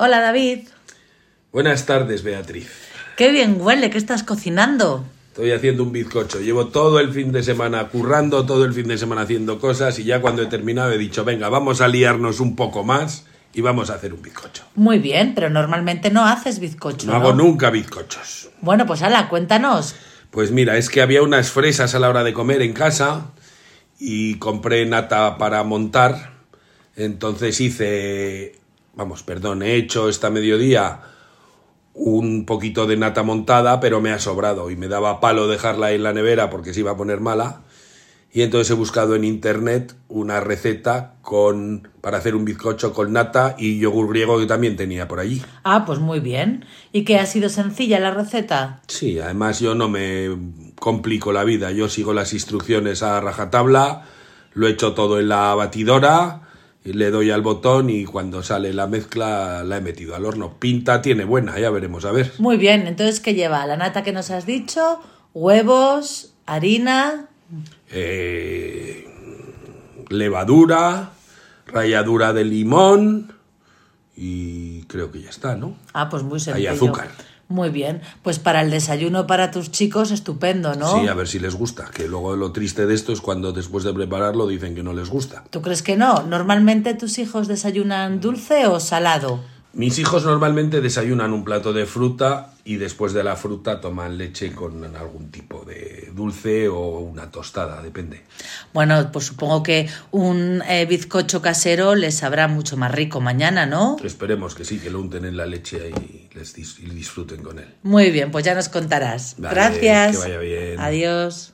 Hola, David. Buenas tardes, Beatriz. Qué bien huele, ¿qué estás cocinando? Estoy haciendo un bizcocho. Llevo todo el fin de semana currando, todo el fin de semana haciendo cosas y ya cuando he terminado he dicho, venga, vamos a liarnos un poco más y vamos a hacer un bizcocho. Muy bien, pero normalmente no haces bizcocho, ¿no? No hago nunca bizcochos. Bueno, pues hala, cuéntanos. Pues mira, es que había unas fresas a la hora de comer en casa y compré nata para montar. Entonces he hecho esta mediodía un poquito de nata montada, pero me ha sobrado y me daba palo dejarla en la nevera porque se iba a poner mala. Y entonces he buscado en internet una receta para hacer un bizcocho con nata y yogur griego que también tenía por allí. Ah, pues muy bien. ¿Y qué ha sido sencilla la receta? Sí, además yo no me complico la vida, yo sigo las instrucciones a rajatabla, lo echo todo en la batidora, y le doy al botón y cuando sale la mezcla la he metido al horno. Pinta tiene buena, ya veremos, a ver. Muy bien, entonces ¿qué lleva? La nata que nos has dicho, huevos, harina... levadura, ralladura de limón y creo que ya está, ¿no? Ah, pues muy sencillo. Hay azúcar. Muy bien, pues para el desayuno para tus chicos estupendo, ¿no? Sí, a ver si les gusta, que luego lo triste de esto es cuando después de prepararlo dicen que no les gusta. ¿Tú crees que no? ¿Normalmente tus hijos desayunan dulce o salado? Mis hijos normalmente desayunan un plato de fruta y después de la fruta toman leche con algún tipo de dulce o una tostada, depende. Bueno, pues supongo que un bizcocho casero les sabrá mucho más rico mañana, ¿no? Esperemos que sí, que lo unten en la leche y disfruten con él. Muy bien, pues ya nos contarás. Vale, Gracias. que vaya bien. Adiós.